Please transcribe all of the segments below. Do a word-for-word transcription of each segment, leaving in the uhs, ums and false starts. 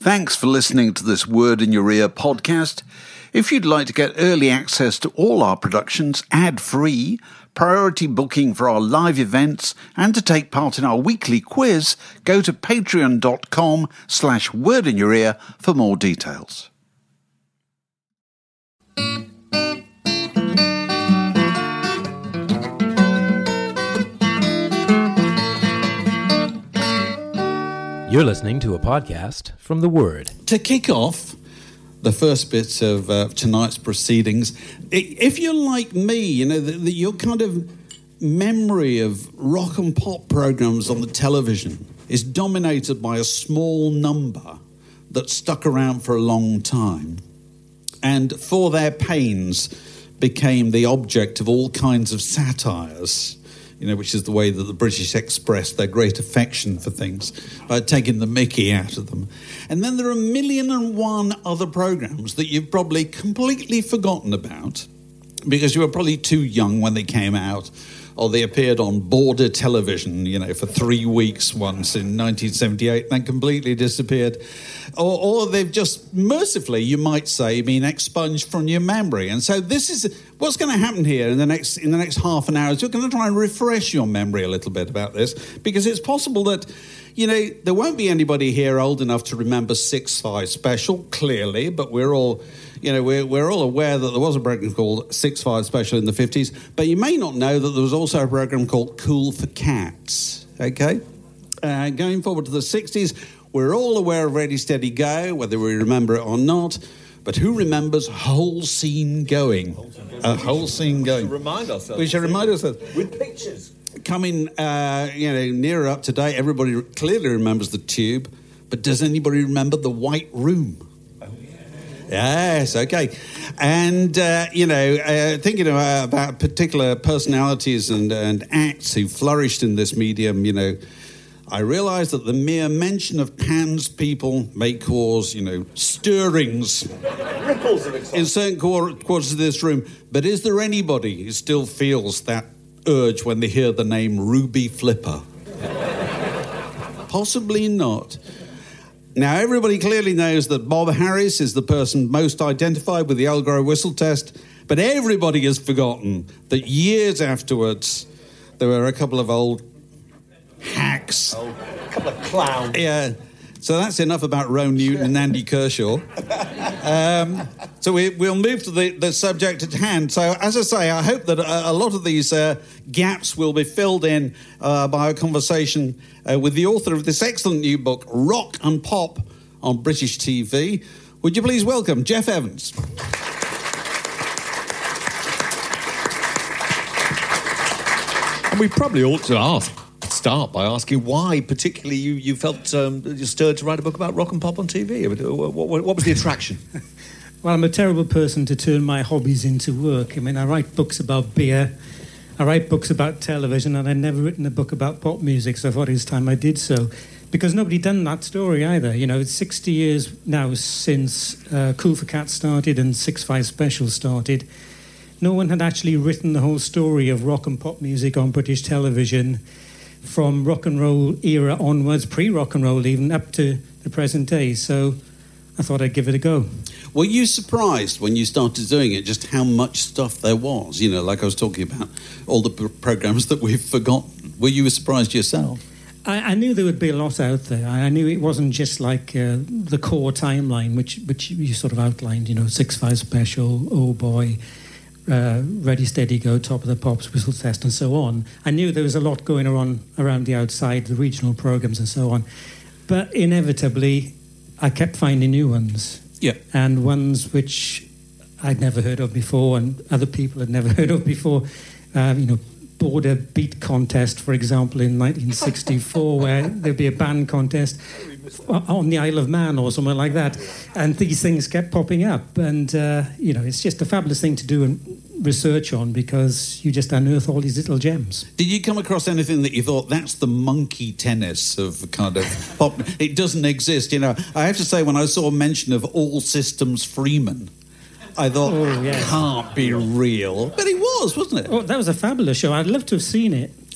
Thanks for listening to this Word in Your Ear podcast. If you'd like to get early access to all our productions ad-free, priority booking for our live events, and to take part in our weekly quiz, go to patreon.com slash word in your ear for more details. You're listening to a podcast from The Word. To kick off the first bit of uh, tonight's proceedings, if you're like me, you know, the, the, your kind of memory of rock and pop programs on the television is dominated by a small number that stuck around for a long time and for their pains became the object of all kinds of satires. You know, which is the way that the British express their great affection for things, by taking the mickey out of them. And then there are a million and one other programmes that you've probably completely forgotten about because you were probably too young when they came out, or they appeared on border television, you know, for three weeks once in nineteen seventy-eight and then completely disappeared. Or, or they've just, mercifully, you might say, been expunged from your memory. And so this is what's going to happen here in the next in the next half an hour is we're going to try and refresh your memory a little bit about this, because it's possible that, you know, there won't be anybody here old enough to remember six five Special, clearly, but we're all... You know, we're, we're all aware that there was a program called six five Special in the fifties, but you may not know that there was also a program called Cool for Cats, okay? Uh, going forward to the sixties, we're all aware of Ready, Steady, Go, whether we remember it or not, but who remembers Whole Scene Going? A Whole Scene Going. We should remind ourselves. We should remind ourselves. With pictures. Coming, uh, you know, nearer up to date, everybody clearly remembers The Tube, but does anybody remember The White Room? Yes, okay. And, uh, you know, uh, thinking about, about particular personalities and, and acts who flourished in this medium, you know, I realise that the mere mention of Pan's people may cause, you know, stirrings Ripples of excitement in certain quarters of this room. But is there anybody who still feels that urge when they hear the name Ruby Flipper? Possibly not. Now, everybody clearly knows that Bob Harris is the person most identified with the Allegro whistle test, but everybody has forgotten that years afterwards, there were a couple of old hacks. Oh, a couple of clowns. Yeah. So that's enough about Rowan Newton and Andy Kershaw. Um, so we, we'll move to the, the subject at hand. So, as I say, I hope that a, a lot of these uh, gaps will be filled in uh, by a conversation uh, with the author of this excellent new book, Rock and Pop on British T V. Would you please welcome Jeff Evans? And we probably ought to ask, start by asking why particularly you, you felt um, you stirred to write a book about rock and pop on T V. What, what, what was the attraction? Well, I'm a terrible person to turn my hobbies into work. I mean, I write books about beer, I write books about television, and I've never written a book about pop music, so I thought it was time I did so. Because nobody done that story either. You know, it's sixty years now since uh, Cool for Cats started and six five Special started. No one had actually written the whole story of rock and pop music on British television from rock and roll era onwards, pre-rock and roll even, up to the present day. So I thought I'd give it a go. Were you surprised when you started doing it just how much stuff there was? You know, like I was talking about, all the p- programmes that we've forgotten. Were you surprised yourself? I, I knew there would be a lot out there. I, I knew it wasn't just like uh, the core timeline, which which you sort of outlined, you know, six five Special, Oh Boy, uh, Ready, Steady, Go, Top of the Pops, Whistle Test, and so on. I knew there was a lot going on around the outside, the regional programmes and so on. But inevitably, I kept finding new ones. Yeah. And ones which I'd never heard of before and other people had never heard of before. Um, you know, Border Beat Contest, for example, in nineteen sixty-four, where there'd be a band contest on the Isle of Man or somewhere like that. And these things kept popping up. And, uh, you know, it's just a fabulous thing to do and research on because you just unearth all these little gems. Did you come across anything that you thought, that's the monkey tennis of kind of pop? It doesn't exist, you know. I have to say, when I saw mention of All Systems Freeman, I thought, oh, yes. Can't be real. But it was, wasn't it? Oh, that was a fabulous show. I'd love to have seen it.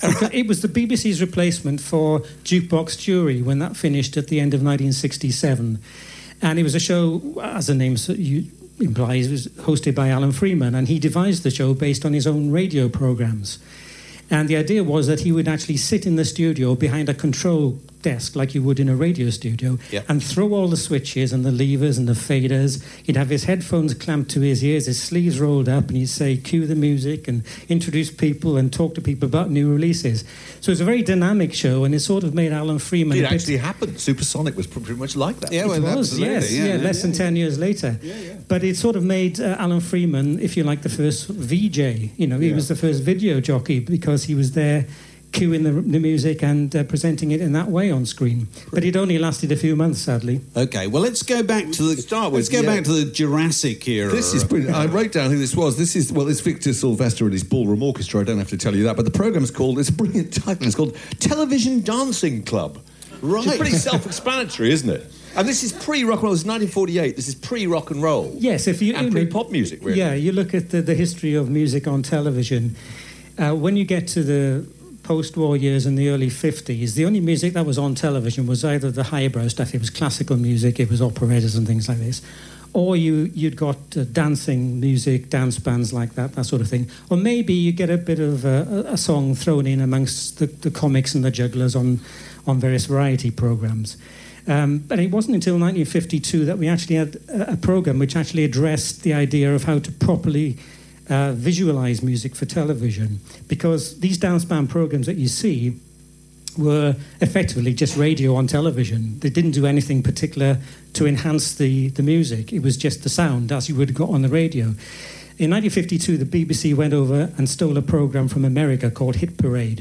It was the B B C's replacement for Jukebox Jury when that finished at the end of nineteen sixty-seven. And it was a show, as the name implies, it was hosted by Alan Freeman, and he devised the show based on his own radio programs. And the idea was that he would actually sit in the studio behind a control desk like you would in a radio studio, yep. and throw all the switches and the levers and the faders. He'd have his headphones clamped to his ears, his sleeves rolled up, and he'd say, cue the music and introduce people and talk to people about new releases. So it was a very dynamic show, and it sort of made Alan Freeman... It a bit... actually happened. Supersonic was pretty much like that. Yeah, It well, was, absolutely. yes, yeah, yeah, yeah, less yeah, than yeah. ten years later. Yeah, yeah. But it sort of made uh, Alan Freeman, if you like, the first V J. You know, he Yeah. was the first video jockey because he was there cueing the, the music and uh, presenting it in that way on screen. But it only lasted a few months, sadly. Okay, well, let's go back to the Start let's with, go yeah. back to the Jurassic era. This is brilliant. I wrote down who this was. This is, well, it's Victor Sylvester and his Ballroom Orchestra. I don't have to tell you that. But the programme's called, it's a brilliant title. It's called Television Dancing Club. Right. It's pretty self-explanatory, isn't it? And this is pre-rock and roll. This is nineteen forty-eight. This is pre-rock and roll. Yes, if you... And you know, pre-pop music, really. Yeah, you look at the, the history of music on television. Uh, when you get to the post-war years in the early fifties, the only music that was on television was either the highbrow stuff, it was classical music, it was operettas and things like this, or you, you'd got uh, dancing music, dance bands like that, that sort of thing. Or maybe you get a bit of uh, a, a song thrown in amongst the, the comics and the jugglers on, on various variety programmes. Um, but it wasn't until nineteen fifty-two that we actually had a, a programme which actually addressed the idea of how to properly Uh, visualize music for television, because these dance band programs that you see were effectively just radio on television. They didn't do anything particular to enhance the, the music. It was just the sound as you would have got on the radio. In nineteen fifty-two, the B B C went over and stole a program from America called Hit Parade.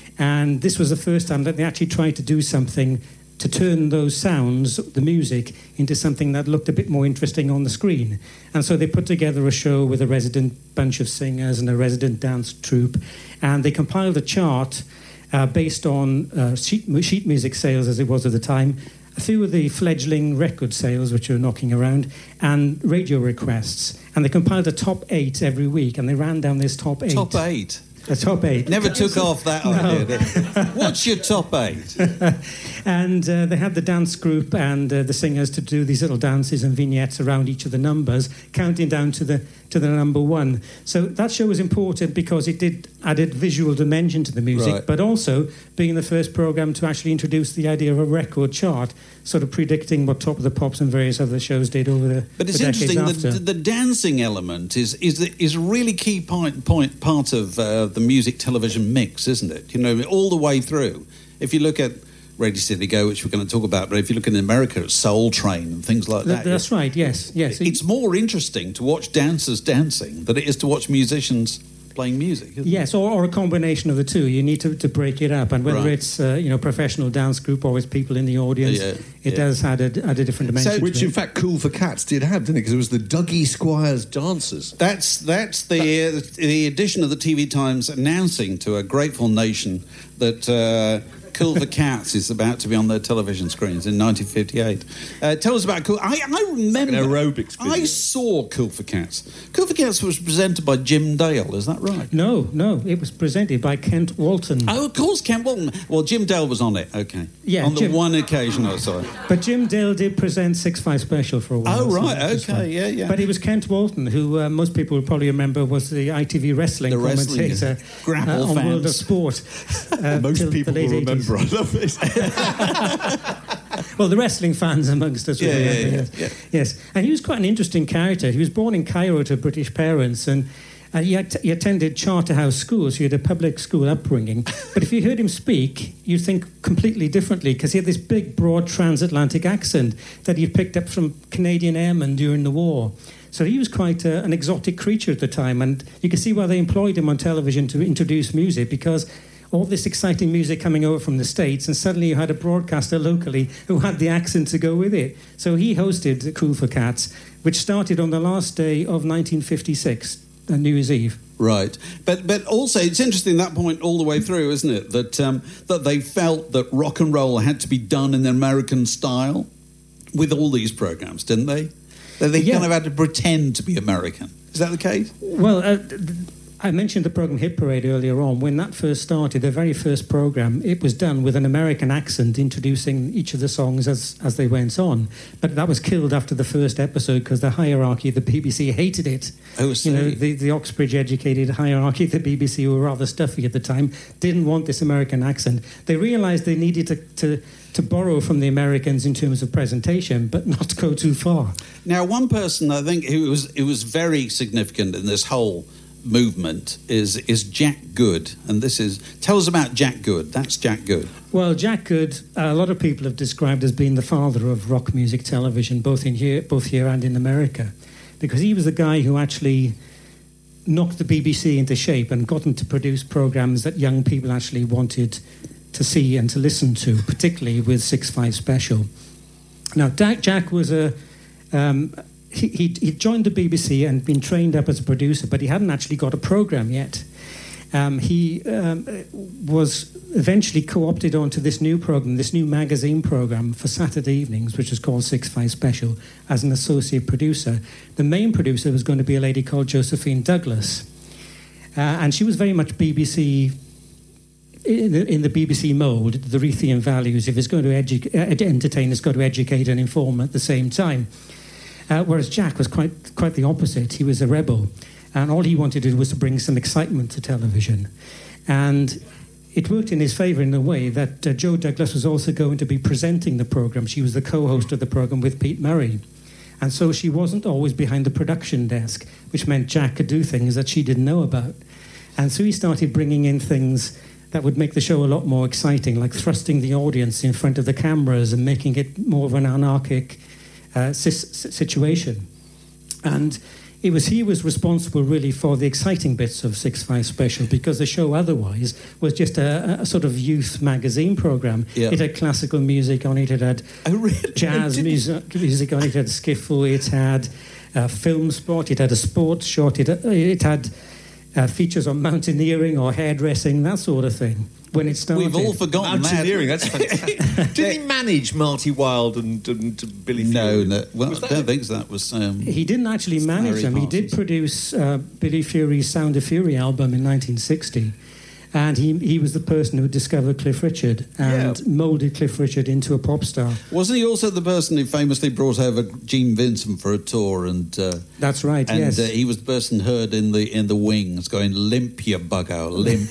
And this was the first time that they actually tried to do something to turn those sounds, the music, into something that looked a bit more interesting on the screen. And so they put together a show with a resident bunch of singers and a resident dance troupe, and they compiled a chart uh, based on uh, sheet, sheet music sales, as it was at the time, a few of the fledgling record sales which were knocking around, and radio requests. And they compiled a top eight every week, and they ran down this top eight. Top eight. A top eight. Never took off that No. idea, did it? What's your top eight? And uh, they had the dance group and uh, the singers to do these little dances and vignettes around each of the numbers, counting down to the to the number one. So that show was important because it did added visual dimension to the music, Right. but also being the first program to actually introduce the idea of a record chart, sort of predicting what Top of the Pops and various other shows did over the, But it's the decades interesting, after. the, the dancing element is is the, is a really key point, point part of uh, the music television mix, isn't it? You know, all the way through. If you look at Radio City Go, which we're going to talk about, but if you look in America at Soul Train and things like Th- that, That's right, yes, yes. it's more interesting to watch dancers dancing than it is to watch musicians playing music. Isn't Yes, or, or a combination of the two. You need to, to break it up, and whether Right. it's uh, you know professional dance group or with people in the audience, Yeah, it yeah. does add a, add a different dimension. So, to which it. in fact Cool for Cats did have, didn't it? Because it was the Dougie Squires Dancers. That's that's the uh, the addition of the T V Times announcing to a grateful nation that uh, Cool for Cats is about to be on their television screens in nineteen fifty-eight. Uh, tell us about Cool. I, I remember Like an aerobics video. I saw Cool for Cats. Cool for Cats was presented by Jim Dale. Is that right? No, no, it was presented by Kent Walton. Oh, of course, Kent Walton. Well, Jim Dale was on it. Okay. Yeah, On the Jim- one occasion I saw it. But Jim Dale did present Six Five Special for a while. Oh, so right, that was okay, fun. yeah, yeah. But it was Kent Walton, who uh, most people will probably remember was the I T V wrestling The wrestling, commentator grapple uh, on fans. World of Sport. Uh, Most till people the late will remember. eighties. I love this. Well, the wrestling fans amongst us will Yeah, yeah, remember, yeah, yes. yeah. Yes, and he was quite an interesting character. He was born in Cairo to British parents, and and he, had he attended Charterhouse schools. He had a public school upbringing. But if you heard him speak, you'd think completely differently, because he had this big, broad transatlantic accent that he'd picked up from Canadian airmen during the war. So he was quite a, an exotic creature at the time, and you can see why they employed him on television to introduce music, because all this exciting music coming over from the States, and suddenly you had a broadcaster locally who had the accent to go with it. So he hosted Cool for Cats, which started on the last day of nineteen fifty-six, on New Year's Eve. Right, but but also it's interesting that point all the way through, isn't it? That um, that they felt that rock and roll had to be done in the American style with all these programs, didn't they? That they Yeah. kind of had to pretend to be American. Is that the case? Well, uh, th- I mentioned the program Hit Parade earlier on. When that first started, the very first program, it was done with an American accent, introducing each of the songs as, as they went on. But that was killed after the first episode because the hierarchy of the B B C hated it. Oh, you know, the, the Oxbridge-educated hierarchy of the B B C, who were rather stuffy at the time, didn't want this American accent. They realised they needed to, to, to borrow from the Americans in terms of presentation, but not go too far. Now, one person I think who was, who was very significant in this whole movement is is Jack Good, and this is tell us about Jack Good. That's Jack Good. Well, Jack Good, uh, a lot of people have described as being the father of rock music television, both in here, both here and in America, because he was the guy who actually knocked the B B C into shape and got them to produce programs that young people actually wanted to see and to listen to, particularly with six five Special. Now, Jack was a um, He, he, he joined the B B C and been trained up as a producer, but he hadn't actually got a programme yet. Um, he um, was eventually co-opted onto this new programme, this new magazine programme for Saturday evenings, which was called six five Special, as an associate producer. The main producer was going to be a lady called Josephine Douglas. Uh, and she was very much B B C, in the, in the B B C mould, the Rethian values. If it's going to edu- entertain, it's got to educate and inform at the same time. Uh, whereas Jack was quite quite the opposite. He was a rebel, and all he wanted to do was to bring some excitement to television. And it worked in his favour in a way that uh, Jo Douglas was also going to be presenting the programme. She was the co-host of the programme with Pete Murray. And so she wasn't always behind the production desk, which meant Jack could do things that she didn't know about. And so he started bringing in things that would make the show a lot more exciting, like thrusting the audience in front of the cameras and making it more of an anarchic Uh, situation. And it was he was responsible really for the exciting bits of six five Special, because the show otherwise was just a, a sort of youth magazine programme. Yeah. It had classical music on it, it had oh, really? jazz music, music on it, it had skiffle, it had uh, film spot, it had a sports shot, it, it had uh, features on mountaineering or hairdressing, that sort of thing. When it started. We've all forgotten Mountaineering, that. that's fantastic. Did he manage Marty Wilde and, and Billy No, Fury? no. Well, Was I that don't it? think so. That was... Um, He didn't actually manage Larry them. He did Parsons. produce uh, Billy Fury's Sound of Fury album in nineteen sixty. And he, he was the person who discovered Cliff Richard and Yeah. moulded Cliff Richard into a pop star. Wasn't he also the person who famously brought over Gene Vincent for a tour? And uh, That's right, and, yes. uh, he was the person heard in the in the wings going, "Limp, you bugger, limp,"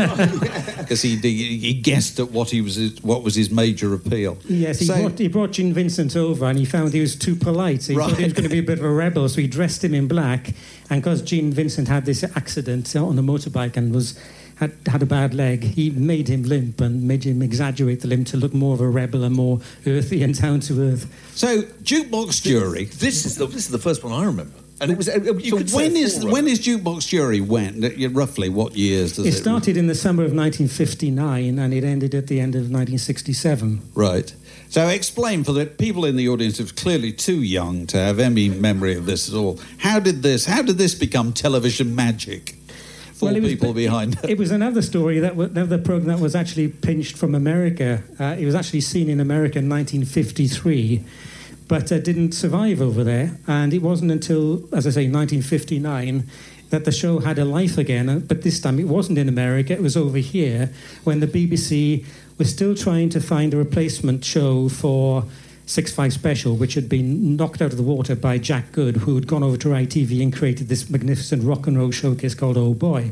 because he, he he guessed at what he was his, what was his major appeal. Yes, he, So- brought, he brought Gene Vincent over and he found he was too polite. So he thought he was Right. going to be a bit of a rebel, so he dressed him in black. And because Gene Vincent had this accident on a motorbike and was had, had a bad leg, he made him limp and made him exaggerate the limp to look more of a rebel and more earthy and down to earth. So Jukebox Jury. This is the this is the first one I remember. And it was uh, you So could say when a is forerunner. when is Jukebox Jury when? Uh, Roughly what years does it? It started in the summer of nineteen fifty-nine and it ended at the end of nineteen sixty-seven. Right. So explain for the people in the audience who's clearly too young to have any memory of this at all. How did this? How did this become television magic? For Well, it was- people behind. It was another story, that was, another program that was actually pinched from America. Uh, it was actually seen in America in nineteen fifty-three, but uh, didn't survive over there. And it wasn't until, as I say, nineteen fifty-nine, that the show had a life again. Uh, But this time it wasn't in America, it was over here, when the B B C was still trying to find a replacement show for six five Special, which had been knocked out of the water by Jack Good, who had gone over to I T V and created this magnificent rock and roll showcase called Oh Boy.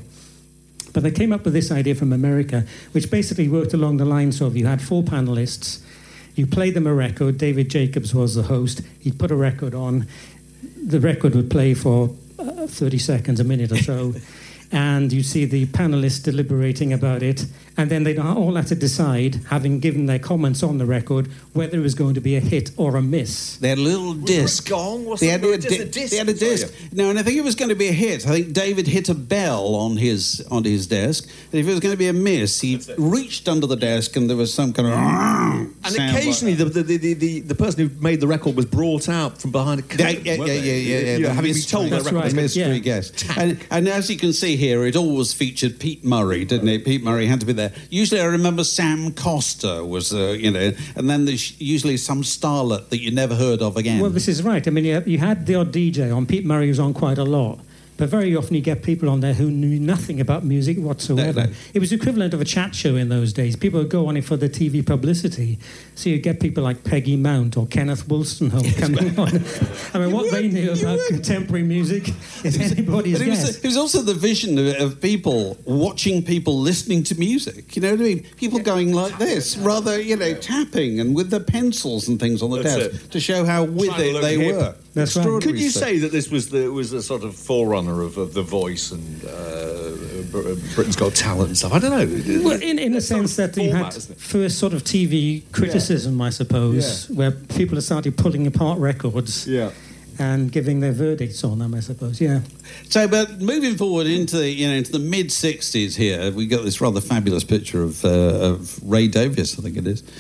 But they came up with this idea from America, which basically worked along the lines of you had four panelists, you played them a record, David Jacobs was the host, he'd put a record on, the record would play for uh, thirty seconds, a minute or so, and you'd see the panelists deliberating about it, and then they'd all have to decide, having given their comments on the record, whether it was going to be a hit or a miss. They had a little Was there a disc. gong or They had, something? a, Just di- a disc? they had a Sorry, disc. No, and I think it was going to be a hit. I think David hit a bell on his on his desk. And if it was going to be a miss, he reached under the desk and there was some kind of. And occasionally, the, the, the, the, the person who made the record was brought out from behind a Yeah, curtain. yeah, yeah, weren't yeah, they? yeah, yeah. You know, the having been mystery- told the That's record right. the was mystery yeah. guest. And, and as you can see here, it always featured Pete Murray, didn't it? Pete Murray had to be there. Usually, I remember Sam Costa was, uh, you know, and then there's usually some starlet that you never heard of again. Well, this is right. I mean, you, you had the odd D J on. Pete Murray was on quite a lot. But very often you get people on there who knew nothing about music whatsoever. No, no. It was equivalent of a chat show in those days. People would go on it for the T V publicity. So you get people like Peggy Mount or Kenneth Wolstenholme coming on. I mean, what they knew about contemporary music is anybody's But it guess. was, it was also the vision of, of people watching people listening to music. You know what I mean? People going like this, rather, you know, tapping and with their pencils and things on the That's desk it. to show how with Trying to it look they hip. were. That's right. Extraordinary Could you stuff. say that this was the was a sort of forerunner of, of The Voice and uh, Br- Britain's Got Talent and stuff? I don't know. Well, in, in the It's sort sense of that you format, had isn't it? first sort of T V criticism, I suppose, Yeah. where people had started pulling apart records Yeah. and giving their verdicts on them, I suppose, yeah. So, but moving forward into the, you know, into the mid sixties here, we got this rather fabulous picture of, uh, of Ray Davies, I think it is,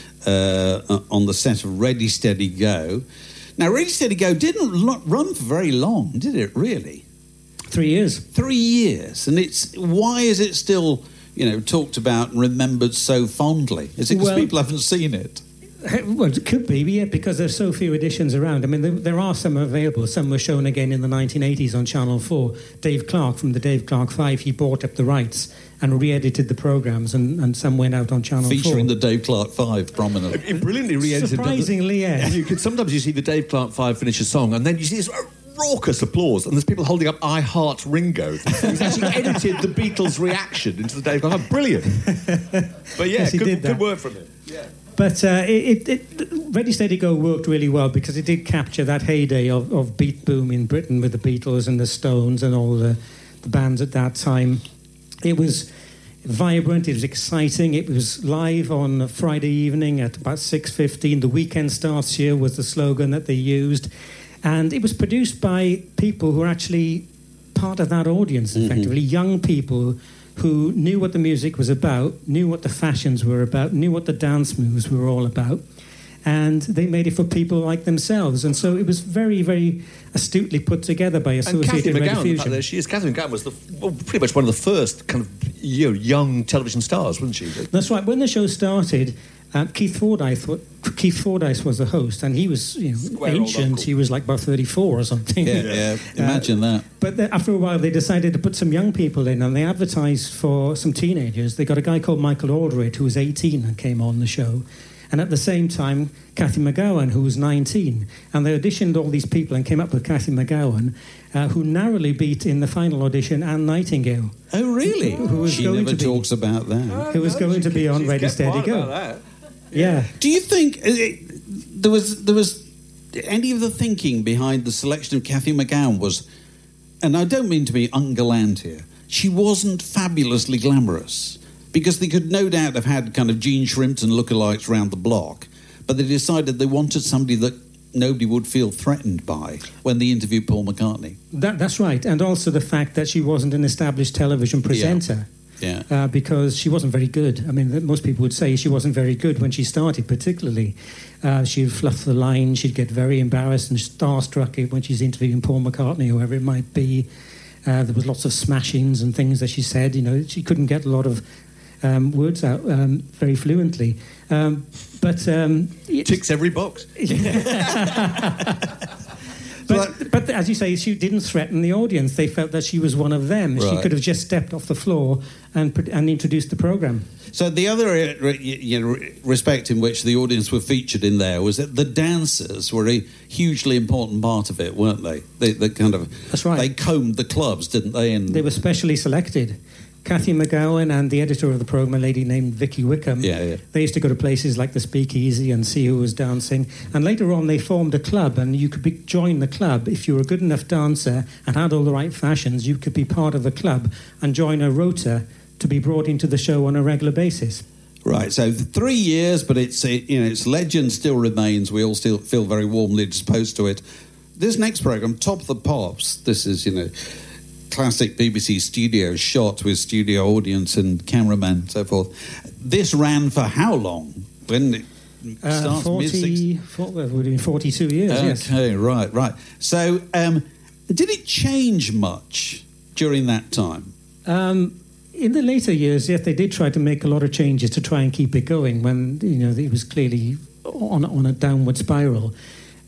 uh, on the set of Ready Steady Go. Now, Ready Steady Go didn't lo- run for very long, did it? Really, Three years. three years, and it's why is it still, you know, talked about and remembered so fondly? Is it because Well- people haven't seen it? Well, it could be, yeah, because there's so few editions around. I mean, there, there are some available. Some were shown again in the nineteen eighties on Channel four. Dave Clark from the Dave Clark Five, he bought up the rights and re-edited the programmes, and, and some went out on Channel Featuring four. the Dave Clark Five prominently. It brilliantly re-edited. Surprisingly, yeah. You could sometimes you see the Dave Clark Five finish a song, and then you see this raucous applause, and there's people holding up "I Heart Ringo." He's actually edited the Beatles' reaction into the Dave Clark Five. Brilliant. But yeah, Yes, he good, did that. good work from him. Yeah. But uh, it, it, it, Ready Steady Go worked really well because it did capture that heyday of, of beat boom in Britain with the Beatles and the Stones and all the, the bands at that time. It was vibrant, it was exciting, it was live on a Friday evening at about six fifteen. The weekend starts here was the slogan that they used. And it was produced by people who are actually part of that audience, effectively, mm-hmm. young people who knew what the music was about, knew what the fashions were about, knew what the dance moves were all about, and they made it for people like themselves. And so it was very, very astutely put together by And Cathy Associated McGowan, the fact Rediffusion. that she is, Cathy McGowan was the, well, pretty much one of the first kind of you know, young television stars, wasn't she? That's right. When the show started, uh, Keith Fordyce, Keith Fordyce was the host, and he was, you know, Square old ancient. uncle. He was like about thirty-four or something. Yeah, yeah. Imagine that. But then after a while, they decided to put some young people in, and they advertised for some teenagers. They got a guy called Michael Aldred, who was eighteen and came on the show. And at the same time, Cathy McGowan, who was nineteen. And they auditioned all these people and came up with Cathy McGowan, uh, who narrowly beat in the final audition Anne Nightingale. Oh, really? Who was she going never to be- talks about that. Who was going to be on Ready, Steady, Go. Yeah. Do you think uh, it, there was there was any of the thinking behind the selection of Cathy McGowan was, and I don't mean to be ungallant here, she wasn't fabulously glamorous, because they could no doubt have had kind of Gene Shrimpton lookalikes round the block, but they decided they wanted somebody that nobody would feel threatened by when they interviewed Paul McCartney. That, that's right. And also the fact that she wasn't an established television presenter. Yeah. Uh, because she wasn't very good. I mean, most people would say she wasn't very good when she started, particularly. Uh, she'd fluff the line, she'd get very embarrassed and starstruck when she's interviewing Paul McCartney, or whoever it might be. Uh, there was lots of smashings and things that she said. You know, she couldn't get a lot of um, words out um, very fluently. Um, but... Um, Ticks every box. But, but as you say, she didn't threaten the audience. They felt that she was one of them. She Right. could have just stepped off the floor and pr- and introduced the programme. So the other uh, re- you know, respect in which the audience were featured in there was that the dancers were a hugely important part of it, weren't they? They, they kind of That's right. They combed the clubs, didn't they? And They were specially selected. Cathy McGowan and the editor of the programme, a lady named Vicky Wickham, Yeah, yeah. they used to go to places like the Speakeasy and see who was dancing. And later on, they formed a club, and you could be, join the club. If you were a good enough dancer and had all the right fashions, you could be part of the club and join a rota to be brought into the show on a regular basis. Right, so three years, but it's it, you know its legend still remains. We all still feel very warmly disposed to it. This next program, Top of the Pops, this is you know classic B B C studio shot with studio audience and cameraman and so forth. This ran for how long? When it Uh, starts forty, mid-sixties? for, well, it would have been forty-two years, yes. Okay, right, right. So, um, did it change much during that time? Um, in the later years, yes, they did try to make a lot of changes to try and keep it going when, you know, it was clearly on, on a downward spiral.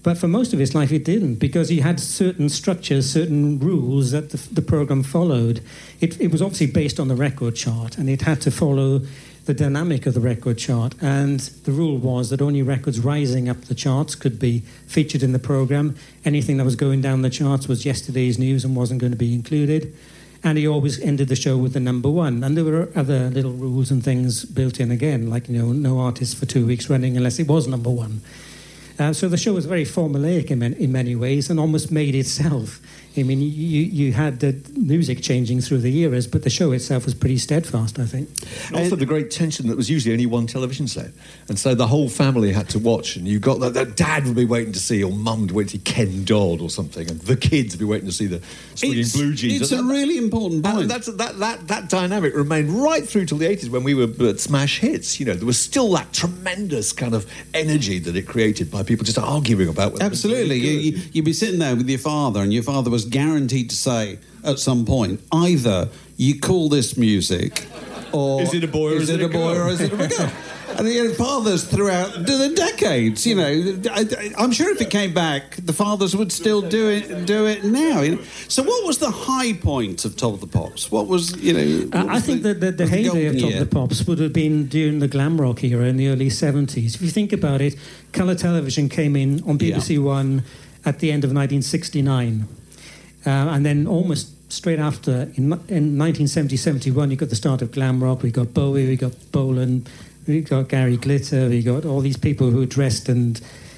But for most of his life, it didn't, because he had certain structures, certain rules that the, the program followed. It, it was obviously based on the record chart, and it had to follow the dynamic of the record chart. And the rule was that only records rising up the charts could be featured in the program. Anything that was going down the charts was yesterday's news and wasn't going to be included. And he always ended the show with the number one. And there were other little rules and things built in again, like, you know, no artist for two weeks running unless it was number one. Uh, so the show was very formulaic in, in many ways and almost made itself. I mean, you, you had the music changing through the eras, but the show itself was pretty steadfast, I think. And also the great tension that was usually only one television set. And so the whole family had to watch, and you got that, that dad would be waiting to see, or mum would wait to see Ken Dodd or something, and the kids would be waiting to see the Swinging It's, Blue Jeans. it's And a that- really important And point. that's, that, that, that dynamic remained right through till the eighties when we were at Smash Hits. You know, there was still that tremendous kind of energy that it created by people just arguing about whether it was Absolutely. really You, good. you, you'd be sitting there with your father, and your father was guaranteed to say at some point, either you call this music, or Is it a boy or is it a boy girl? or is it a girl? And the fathers throughout the decades, you know, I, I'm sure if it came back, the fathers would still do it, do it now. You know? So, what was the high point of Top of the Pops? What was, you know? what Uh, I was think that the, the was heyday of golden Top year? of the Pops would have been during the glam rock era in the early seventies. If you think about it, colour television came in on B B C Yeah. One at the end of nineteen sixty-nine. Uh, and then almost straight after, in, in nineteen seventy, seventy-one, you got the start of glam rock. We got Bowie, we got Bolan, we got Gary Glitter, we got all these people who were dressed and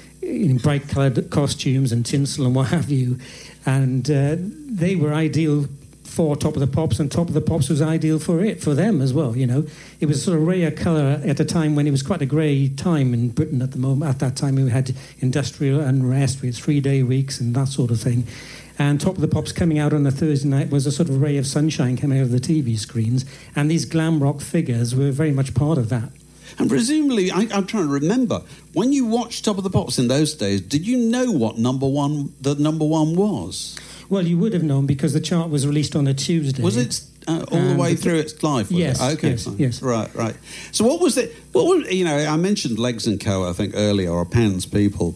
in bright-coloured costumes and tinsel and what have you. And uh, they were ideal for Top of the Pops, and Top of the Pops was ideal for it, for them as well, you know. It was sort of rare colour at a time when it was quite a grey time in Britain at the moment. At that time, we had industrial unrest, we had three-day weeks and that sort of thing. And Top of the Pops coming out on a Thursday night was a sort of ray of sunshine coming out of the T V screens, and these glam rock figures were very much part of that. And presumably, I, I'm trying to remember, when you watched Top of the Pops in those days, did you know what number one the number one was? Well, you would have known because the chart was released on a Tuesday. Was it uh, all the And way the- through its life? Was Yes, it? Okay, yes, fine. yes. Right, right. So what was it? What was, you know, I mentioned Legs and Co, I think, earlier, or Pan's People.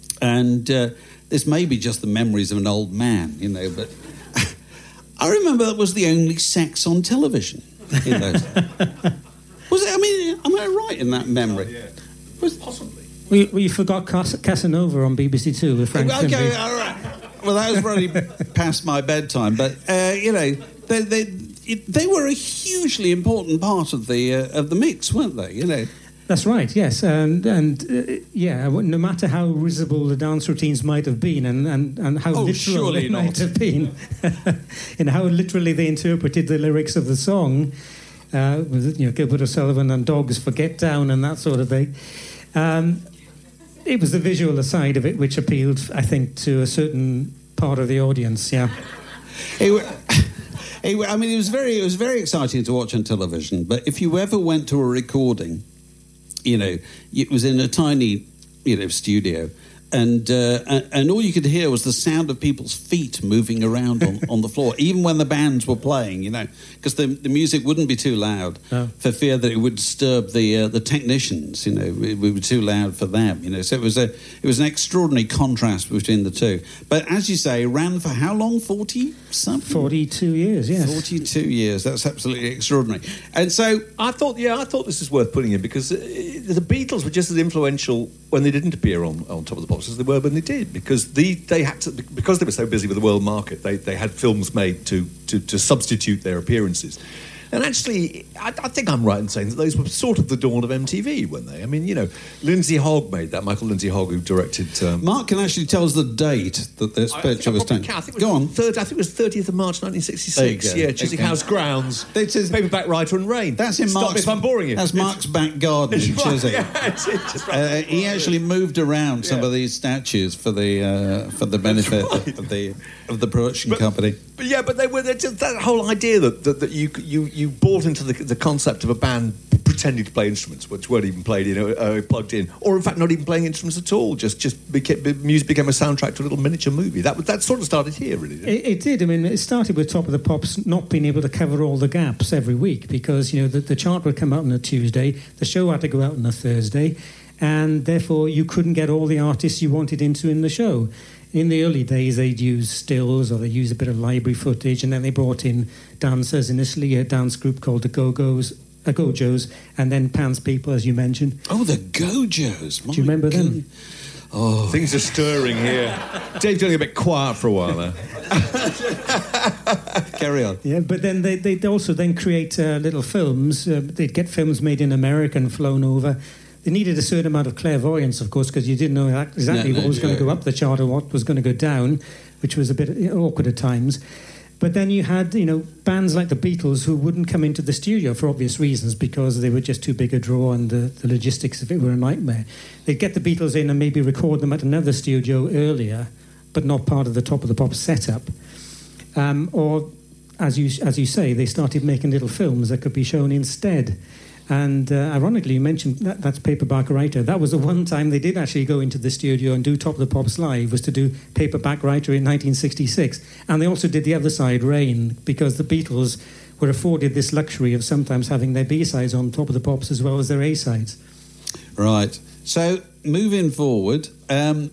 And uh, this may be just the memories of an old man, you know, but I remember that was the only sex on television in those days. Was it? I mean, am I right in that memory? Was, Possibly. We, we forgot Cas- Casanova on B B C Two with Frank okay, Finlay. all right. Well, that was really past my bedtime, but uh, you know, they they it, they were a hugely important part of the uh, of the mix, weren't they? You know, That's right, yes. And, and uh, yeah, no matter how risible the dance routines might have been and, and, and how Oh, literal surely they not. might have been, and how literally they interpreted the lyrics of the song, uh, with, you know, Gilbert O'Sullivan and Dogs for Get Down and that sort of thing. Um, it was the visual side of it which appealed, I think, to a certain part of the audience, yeah. It wa- it wa- I mean, it was very it was very exciting to watch on television. But if you ever went to a recording, you know, it was in a tiny, you know, studio, and uh, and, and all you could hear was the sound of people's feet moving around on, on the floor, even when the bands were playing, you know, because the, the music wouldn't be too loud No. for fear that it would disturb the uh, the technicians, you know, it would be too loud for them, you know. So it was a it was an extraordinary contrast between the two. But as you say, it ran for how long? Forty something. forty-two years, yes. Forty-two years. That's absolutely extraordinary. And so, I thought, yeah, I thought this was worth putting in because uh, the Beatles were just as influential when they didn't appear on, on Top of the Pops as they were when they did, because the, they had to, because they were so busy with the world market, they, they had films made to, to, to substitute their appearances. And actually, I, I think I'm right in saying that those were sort of the dawn of M T V, weren't they? I mean, you know, Lindsay Hogg made that, Michael Lindsay Hogg, who directed... Um, Mark can actually tell us the date that this I think picture I was probably taken. can. I think it was Go on. Third, I think it was thirtieth of March, nineteen sixty-six. There you go. Yeah, Chiswick Okay. House grounds. This is- Paperback Writer and Rain. That's in Stop Mark's. me if I'm boring you. That's It's- Mark's back garden, It's right, Chiswick. yeah, it's, it's just right. Uh, he actually moved around some Yeah. of these statues for the uh, for the benefit right. of the of the production But- company. But yeah, but they were they're just that whole idea that, that, that you you you bought into the, the concept of a band pretending to play instruments, which weren't even played, you know, uh, plugged in, or in fact not even playing instruments at all. Just just became, music became a soundtrack to a little miniature movie. That was- that sort of started here, really. Didn't it? It, it did. I mean, it started with Top of the Pops not being able to cover all the gaps every week because, you know, the, the chart would come out on a Tuesday, the show had to go out on a Thursday, and therefore you couldn't get all the artists you wanted into in the show. In the early days, they'd use stills or they'd use a bit of library footage, and then they brought in dancers, initially a dance group called the Go-Go's, uh, Go-Jo's, and then Pan's People, as you mentioned. Oh, the Go-Jo's. Do you remember them? Oh. Things are stirring here. Dave's getting a bit quiet for a while now. Carry on. Yeah, but then they, they'd also then create uh, little films. Uh, they'd get films made in America and flown over. They needed a certain amount of clairvoyance, of course, because you didn't know exactly no, no, what was yeah. going to go up the chart or what was going to go down, which was a bit awkward at times. But then you had, you know, bands like the Beatles who wouldn't come into the studio for obvious reasons because they were just too big a draw and the, the logistics of it were a nightmare. They'd get the Beatles in and maybe record them at another studio earlier, but not part of the Top of the Pops setup. Um, or, as you as you say, they started making little films that could be shown instead. And uh, ironically, you mentioned that, that's Paperback Writer. That was the one time they did actually go into the studio and do Top of the Pops live, was to do Paperback Writer in nineteen sixty-six. And they also did the other side, Rain, because the Beatles were afforded this luxury of sometimes having their B-sides on Top of the Pops as well as their A-sides. Right. So, moving forward... Um,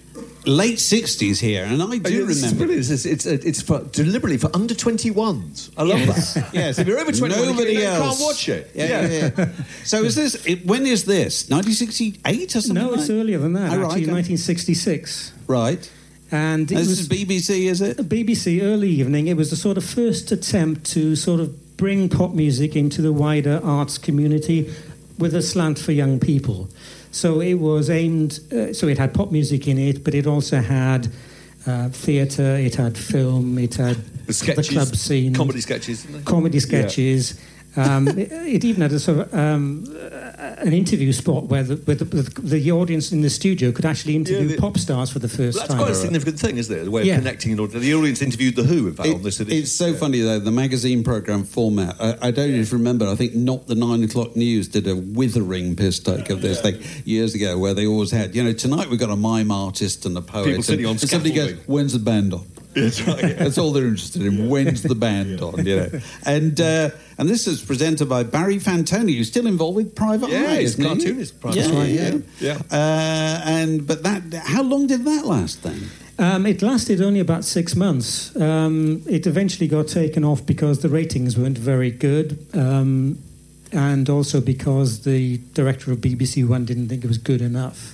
late sixties here, and I do oh, yeah, remember. It's, it's, it's, it's for, deliberately for under twenty-ones. I love yes. that. Yes, if you're over twenty-one, nobody you else can't watch it. Yeah, yeah. yeah, yeah. So is this? It, when is this? nineteen sixty-eight or something? No, it's like? earlier than that. Oh, actually, right, nineteen sixty-six. Right. And it this was is B B C, is it? B B C Early Evening. It was the sort of first attempt to sort of bring pop music into the wider arts community with a slant for young people. So it was aimed, uh, so it had pop music in it, but it also had uh, theatre, it had film, it had the, sketches, the club scene. Comedy sketches, didn't they? Comedy sketches. Yeah. Um, it, it even had a sort of um, uh, an interview spot where the, where the, the, the audience in the studio could actually interview yeah, the, pop stars for the first that's time. That's quite a significant thing, isn't it? The way yeah. of connecting. The audience interviewed The Who, in fact, it, on this edition. It's so yeah. funny, though, the magazine programme format. I, I don't even remember, I think Not the Nine O'Clock News did a withering piss take of this yeah. thing years ago, where they always had, you know, tonight we've got a mime artist and a poet. People sitting on and somebody goes, when's the band on? That's right. Yeah. That's all they're interested in. When's the band on? You know, and uh, and this is presented by Barry Fantoni, who's still involved with Private yeah, Eye. He's cartoonist. Private yeah, Eye. Yeah, yeah. yeah. Uh, and but that, how long did that last then? Um, it lasted only about six months. Um, it eventually got taken off because the ratings weren't very good, um, and also because the director of B B C One didn't think it was good enough.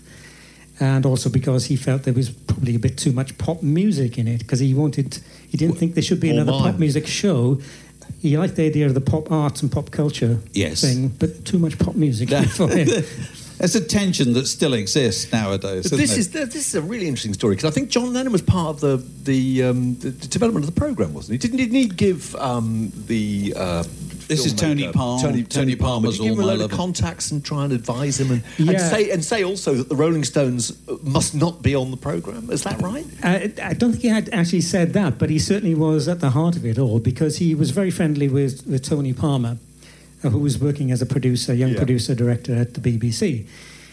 And also because he felt there was probably a bit too much pop music in it, because he wanted, he didn't think there should be another pop music show. He liked the idea of the pop arts and pop culture yes. thing, but too much pop music for him. There's a tension that still exists nowadays. But this it? is this is a really interesting story, because I think John Lennon was part of the the, um, the development of the programme, wasn't he? Didn't, didn't he give um, the uh, This is Tony Palmer. Tony, Tony, Tony Palmer's Palmer. Did he give him a All My load of Love. contacts and try and advise him, and, yeah. and say and say also that the Rolling Stones must not be on the programme. Is that right? I, I don't think he had actually said that, but he certainly was at the heart of it all, because he was very friendly with, with Tony Palmer, uh, who was working as a producer, young yeah. producer director at the B B C.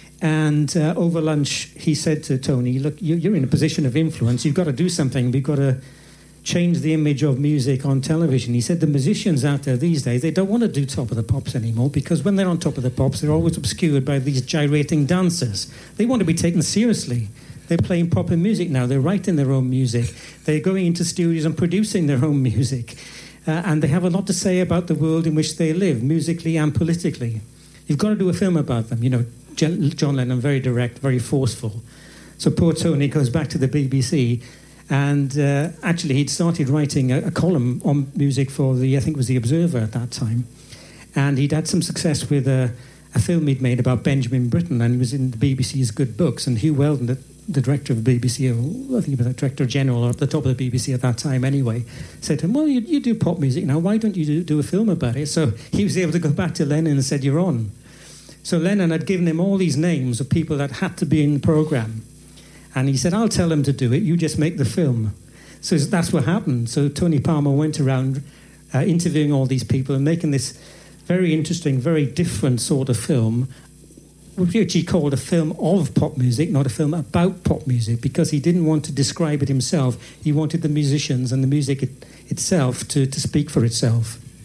And uh, over lunch, he said to Tony, look, you, you're in a position of influence. You've got to do something. We've got to change the image of music on television. He said the musicians out there these days, they don't want to do Top of the Pops anymore, because when they're on Top of the Pops, they're always obscured by these gyrating dancers. They want to be taken seriously. They're playing proper music now. They're writing their own music. They're going into studios and producing their own music. Uh, and they have a lot to say about the world in which they live, musically and politically. You've got to do a film about them. You know, John Lennon, very direct, very forceful. So poor Tony goes back to the B B C, and uh, actually he'd started writing a, a column on music for the, I think it was The Observer at that time, and he'd had some success with a, a film he'd made about Benjamin Britten, and he was in the B B C's Good Books, and Hugh Weldon, the, the director of the B B C, or I think he was the director general, or at the top of the B B C at that time anyway, said to him, well, you, you do pop music now, why don't you do, do a film about it? So he was able to go back to Lennon and said, you're on. So Lennon had given him all these names of people that had to be in the programme. And he said, I'll tell them to do it, you just make the film. So that's what happened. So Tony Palmer went around uh, interviewing all these people and making this very interesting, very different sort of film, which he called a film of pop music, not a film about pop music, because he didn't want to describe it himself. He wanted the musicians and the music it, itself to, to speak for itself.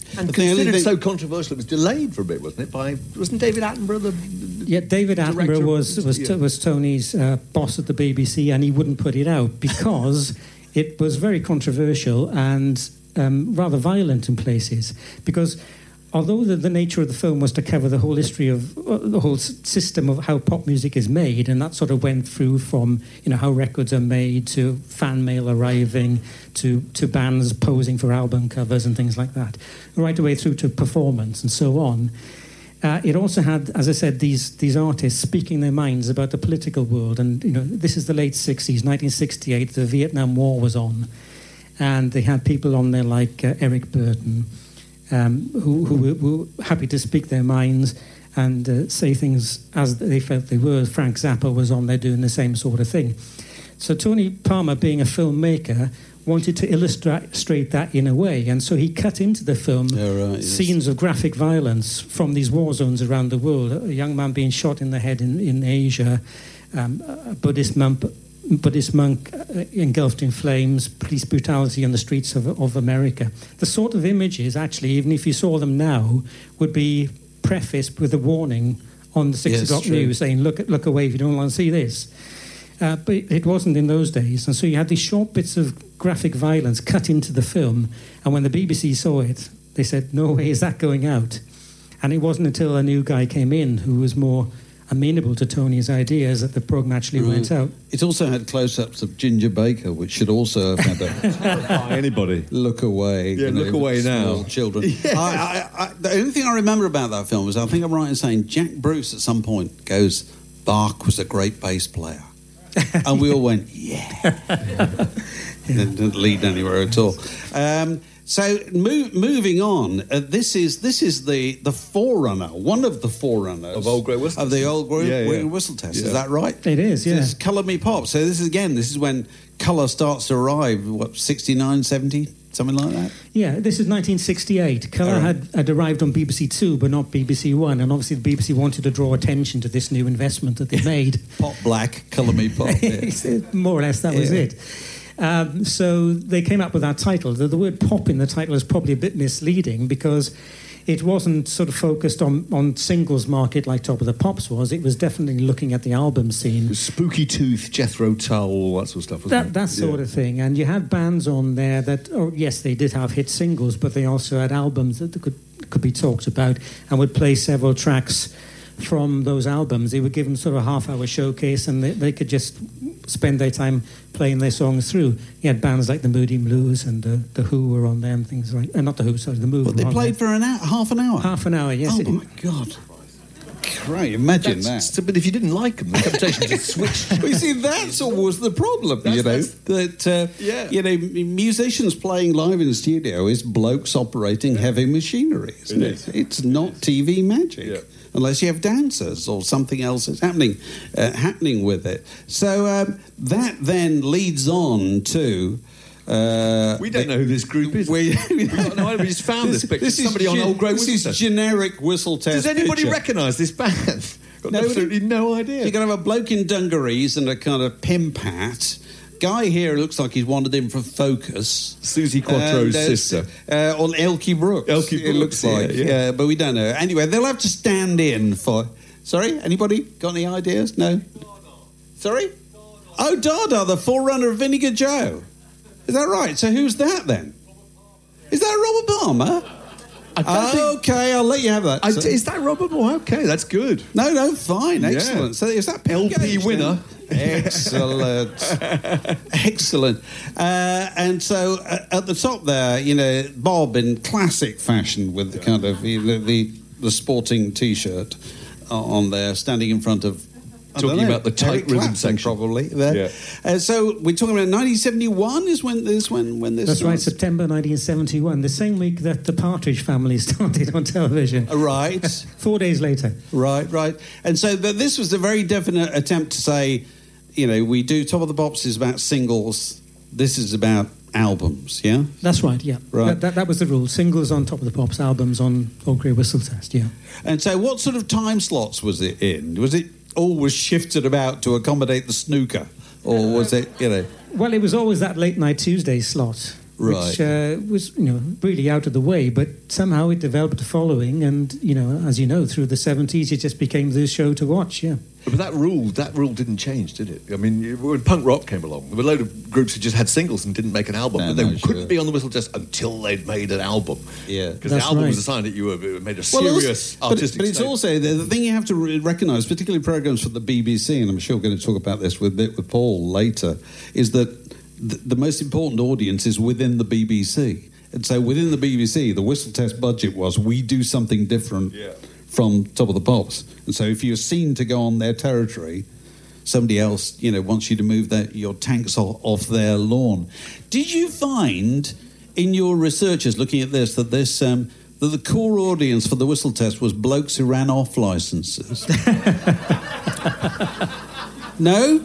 And But the only considered thing- so controversial, it was delayed for a bit, wasn't it? By wasn't David Attenborough the Yeah, David director Attenborough of- was was, yeah. was Tony's uh, boss at the B B C, and he wouldn't put it out because it was very controversial and um, rather violent in places. Because although the, the nature of the film was to cover the whole history of uh, the whole s- system of how pop music is made, and that sort of went through from you know how records are made to fan mail arriving to to bands posing for album covers and things like that, right away through to performance and so on. Uh, it also had, as I said, these these artists speaking their minds about the political world, and you know this is the late sixties, nineteen sixty-eight. The Vietnam War was on, and they had people on there like uh, Eric Burton, um, who, who were, were happy to speak their minds and uh, say things as they felt they were. Frank Zappa was on there doing the same sort of thing. So Tony Palmer, being a filmmaker, wanted to illustrate that in a way, and so he cut into the film Oh, right, yes. scenes of graphic violence from these war zones around the world. A young man being shot in the head in, in Asia, um, a Buddhist monk, Buddhist monk uh, engulfed in flames, police brutality on the streets of, of America. The sort of images, actually, even if you saw them now, would be prefaced with a warning on the six Yes, o'clock true. news saying, look, look away if you don't want to see this. Uh, but it wasn't in those days, and so you had these short bits of graphic violence cut into the film, and when the B B C saw it, they said, no way is that going out. And it wasn't until a new guy came in who was more amenable to Tony's ideas that the programme actually Right. went out. It also had close-ups of Ginger Baker, which should also have had a Terrify anybody. look away. Yeah, you know, look away small now. Children. I, I, I, the only thing I remember about that film is I think I'm right in saying Jack Bruce at some point goes, Bach was a great bass player. And we all went, yeah. Didn't, didn't lead anywhere at all. Um, so move, moving on, uh, this is this is the, the forerunner, one of the forerunners Of Old Grey Whistle of the Test. Old Grey Yeah, yeah. Whistle Test. Yeah. Is that right? It is, yeah. This is Colour Me Pop. So this is again, this is when colour starts to arrive. What, sixty-nine, seventy, something like that. Yeah, this is nineteen sixty-eight. Colour All right. had, had arrived on B B C Two, but not B B C One, and obviously the B B C wanted to draw attention to this new investment that they made. Pop Black, Colour Me Pop. Yeah. More or less, that was Yeah. it. Um, so they came up with that title. The, the word pop in the title is probably a bit misleading because it wasn't sort of focused on, on singles market like Top of the Pops was. It was definitely looking at the album scene. Spooky Tooth, Jethro Tull, all that sort of stuff, wasn't That, it? that sort Yeah. of thing. And you had bands on there that, oh, yes, they did have hit singles, but they also had albums that could, could be talked about and would play several tracks from those albums. They would give them sort of a half-hour showcase and they, they could just spend their time playing their songs through. You had bands like the Moody Blues and the, the Who were on there and things like... Uh, not the Who, sorry, the Move. But they were on played there. for an hour, half an hour. Half an hour, yes. Oh It- my God! Great, imagine That's- that. But if you didn't like them, the temptation to switch. Well, you see, that's always the problem, you know. That's- That uh, Yeah. you know, m- musicians playing live in the studio is blokes operating heavy machinery, isn't It it? is. It's not T V magic. Yeah. Unless you have dancers or something else that's happening, uh, happening with it. So um, that then leads on to. Uh, We don't know who this group is. We, We don't know. We just found this picture. is Somebody on gen- Old Grey This Whistle is Test. generic whistle test. Does anybody picture. recognise this band? Got Nobody? absolutely no idea. You're going to have a bloke in dungarees and a kind of pimp hat. Guy here looks like he's wandered in from Focus. Susie Quattro's And, uh, sister. Uh, or Elkie Brooks. Elkie It looks Brooks, yeah, like. yeah. but we don't know. Anyway, they'll have to stand in for... Sorry? Anybody got any ideas? No? Sorry? Oh, Dada, the forerunner of Vinegar Joe. Is that right? So who's that then? Is that Robert Palmer? I don't think- Okay, I'll let you have that. I, So- is that Robert Moore? Okay, that's good. no, no, fine, Yeah. excellent. So is that L P Pete Gage winner. then? Excellent, excellent. Uh, and so uh, at the top there, you know, Bob in classic fashion with the kind of you know, the the sporting T-shirt on there, standing in front of. I Talking don't know, about the tight Eric rhythm Clapton, section. probably. There. Yeah. Uh, so we're talking about nineteen seventy-one is when this when when this. That's right, was? September nineteen seventy-one, the same week that the Partridge Family started on television. Right. Four days later. Right, right. And so but this was a very definite attempt to say, you know, we do Top of the Pops is about singles, this is about albums, yeah? That's right, yeah. Right. That, that, that was the rule. Singles on Top of the Pops, albums on Old Grey Whistle Test, yeah. And so what sort of time slots was it in? Was it always shifted about to accommodate the snooker? Or was it, you know... Well, it was always that late night Tuesday slot. Right. which uh, was, you know, really out of the way, but somehow it developed a following, and, you know, as you know, through the seventies, it just became the show to watch, yeah. But that rule, that rule didn't change, did it? I mean, when punk rock came along, there were a load of groups who just had singles and didn't make an album, No, but they no, couldn't sure. be on the Whistle Test until they'd made an album. Yeah. Because the That's album right. was a sign that you were made a Well, also- serious but, artistic but it's statement. also the, the thing you have to re- recognise, particularly programmes for the B B C, and I'm sure we're going to talk about this with with Paul later, is that the, the most important audience is within the B B C. And so within the B B C, the Whistle Test budget was we do something different Yeah. from Top of the Pops. And so if you're seen to go on their territory, somebody else, you know, wants you to move their, your tanks off, off their lawn. Did you find in your researches looking at this that this um, that the core audience for the Whistle Test was blokes who ran off licenses? No?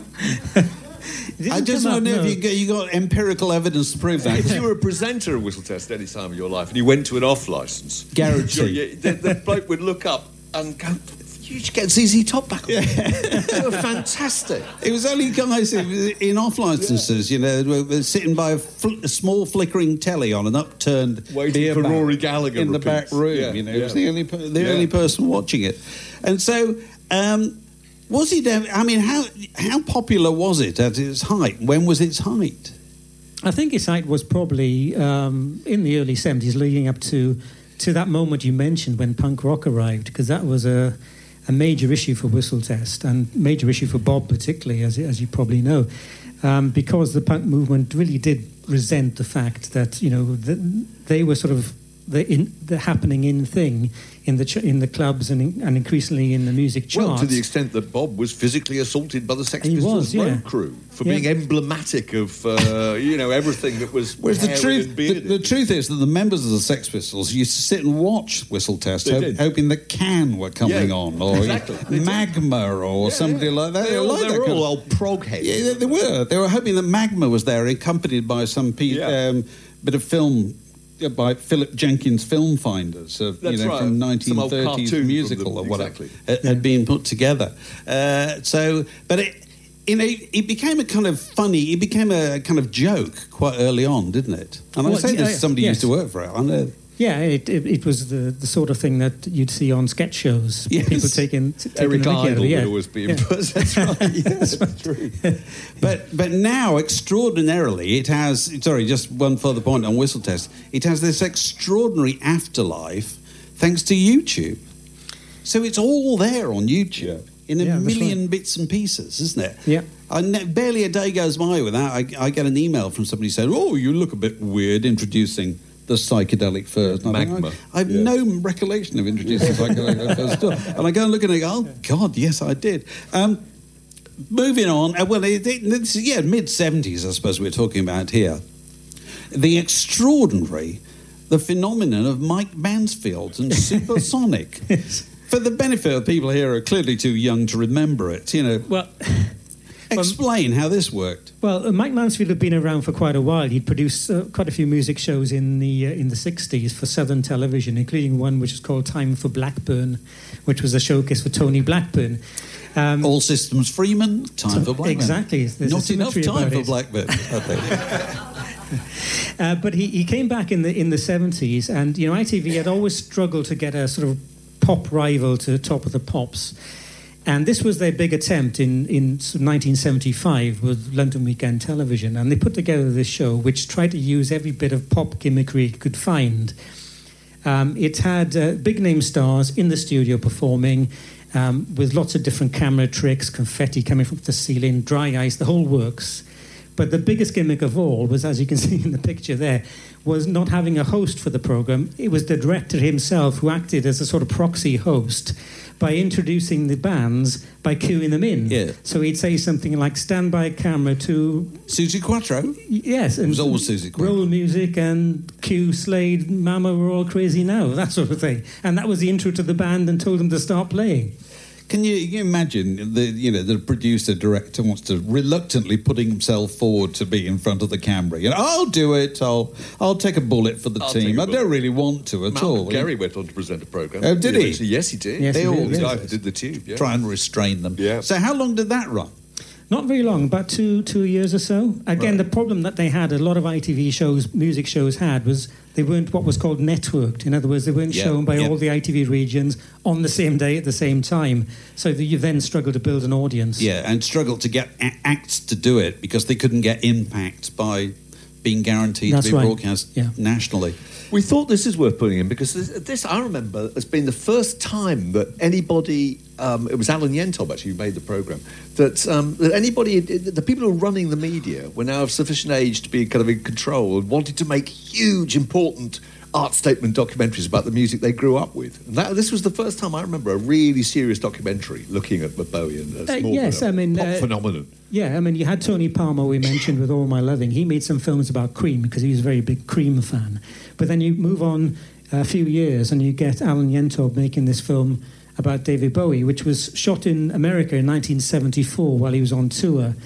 It didn't I just come want up, to know no. if you got, you got empirical evidence to prove that. If you were a presenter of Whistle Test any time in your life and you went to an off licence, Guarantee. you- the, the bloke would look up and go, you should get Z Z Top back on. They were fantastic. It was only guys in in off licenses, you know, were, were sitting by a, fl- a small flickering telly on an upturned Waiting beer for back Rory Gallagher in the repeats. back room. Yeah, You know, yeah. it was the only per- the Yeah. only person watching it, and so. Um, was it? ever- I mean, how how popular was it at its height? When was its height? I think its height was probably um, in the early seventies, leading up to to that moment you mentioned when punk rock arrived, because that was a, a major issue for Whistle Test and major issue for Bob particularly, as as you probably know, um, because the punk movement really did resent the fact that, you know, the, they were sort of the in, the happening in thing in the ch- in the clubs and in, and increasingly in the music charts. Well, to the extent that Bob was physically assaulted by the Sex He Pistols was, yeah. road crew for Yeah. being emblematic of, uh, you know, everything that was Whereas the hairy truth, and the, bearded. the truth is that the members of the Sex Pistols used to sit and watch Whistle Test, They ho- did. hoping that Can were coming Yeah, on, or exactly. They did. Magma, or Yeah, somebody yeah. like that. They, all, like they that were kind all of- old prog heads. Yeah, they, they were. They were hoping that Magma was there, accompanied by some pe- Yeah. um, bit of film uh, by Philip Jenkins Film Finders, of, you That's know, right. from Some nineteen old thirties cartoon from musical them, or whatever exactly. had, had been put together. Uh, so, but it. You know, it became a kind of funny, it became a kind of joke quite early on, didn't it? And I Well, say yeah, this as somebody who yes. used to work for it. I know. Yeah, it, it, it was the, the sort of thing that you'd see on sketch shows. Yes. People taking, t- taking Eric the mickey out of Idle it, yeah. would always be Yeah. impressed. That's right. Yes, that's true. But but now, extraordinarily, it has. Sorry, just one further point on Whistle Test. It has this extraordinary afterlife thanks to YouTube. So it's all there on YouTube in a Yeah, that's million right. bits and pieces, isn't it? Yeah. I ne- barely a day goes by without I, I get an email from somebody saying, "Oh, you look a bit weird introducing the psychedelic furs." And I think, Magma. I, I have Yeah. no recollection of introducing psychedelic furs at all. And I go and look at it and go, "Oh God, yes, I did." Um, moving on. Uh, well, it, it, this is, yeah, mid seventies, I suppose we're talking about here. The extraordinary, the phenomenon of Mike Mansfield and Supersonic. For the benefit of people here who are clearly too young to remember it, you know, Well, explain how this worked. well, uh, Mike Mansfield had been around for quite a while. He'd produced uh, quite a few music shows in the uh, in the sixties for Southern Television, including one which was called Time for Blackburn, which was a showcase for Tony Blackburn. Um, All systems Freeman, time for Blackburn. Exactly. There's a Not enough symmetry time about for it. Blackburn, I think. Uh, but he, he came back in the in the seventies, and you know I T V had always struggled to get a sort of pop rival to Top of the Pops, and this was their big attempt in in sort of nineteen seventy-five with London Weekend Television, and they put together this show which tried to use every bit of pop gimmickry it could find. Um, it had uh, big name stars in the studio performing. Um, with lots of different camera tricks, confetti coming from the ceiling, dry ice, the whole works. But the biggest gimmick of all was, as you can see in the picture there, was not having a host for the program. It was the director himself who acted as a sort of proxy host by introducing the bands by cueing them in. Yeah. So he'd say something like, stand by camera to... Susie Quattro. Yes. And was always Susie Quattro. roll music and cue Slade, Mama, We're All Crazy Now, that sort of thing. And that was the intro to the band and told them to start playing. Can you, you imagine the you know the producer director wants to reluctantly putting himself forward to be in front of the camera? You know, I'll do it. I'll I'll take a bullet for the I'll team. take a I bullet. don't really want to at Malcolm all. Gary went on to present a programme. Oh, did he? Yes, he did. Yes, They he all did, The yes. guy who did the tube, yeah. Try and restrain them. Yeah. So how long did that run? Not very long, about two two years or so. Again, Right. the problem that they had, a lot of I T V shows, music shows had, was they weren't what was called networked. In other words, they weren't Yeah, shown by yeah. all the I T V regions on the same day at the same time. So that you then struggle to build an audience. Yeah, and struggled to get a- acts to do it because they couldn't get impact by being guaranteed That's to be right. broadcast Yeah. nationally. We thought this is worth putting in because this, this I remember, has been the first time that anybody, um, it was Alan Yentob actually who made the programme, that, um, that anybody, the people who were running the media were now of sufficient age to be kind of in control and wanted to make huge, important art statement documentaries about the music they grew up with. And that, this was the first time I remember a really serious documentary looking at Bowie and Uh, a small yes, kind of I mean, pop uh, phenomenon. Yeah, I mean, you had Tony Palmer, we mentioned, with All My Loving. He made some films about Cream because he was a very big Cream fan. But then you move on a few years and you get Alan Yentob making this film about David Bowie, which was shot in America in nineteen seventy-four while he was on tour.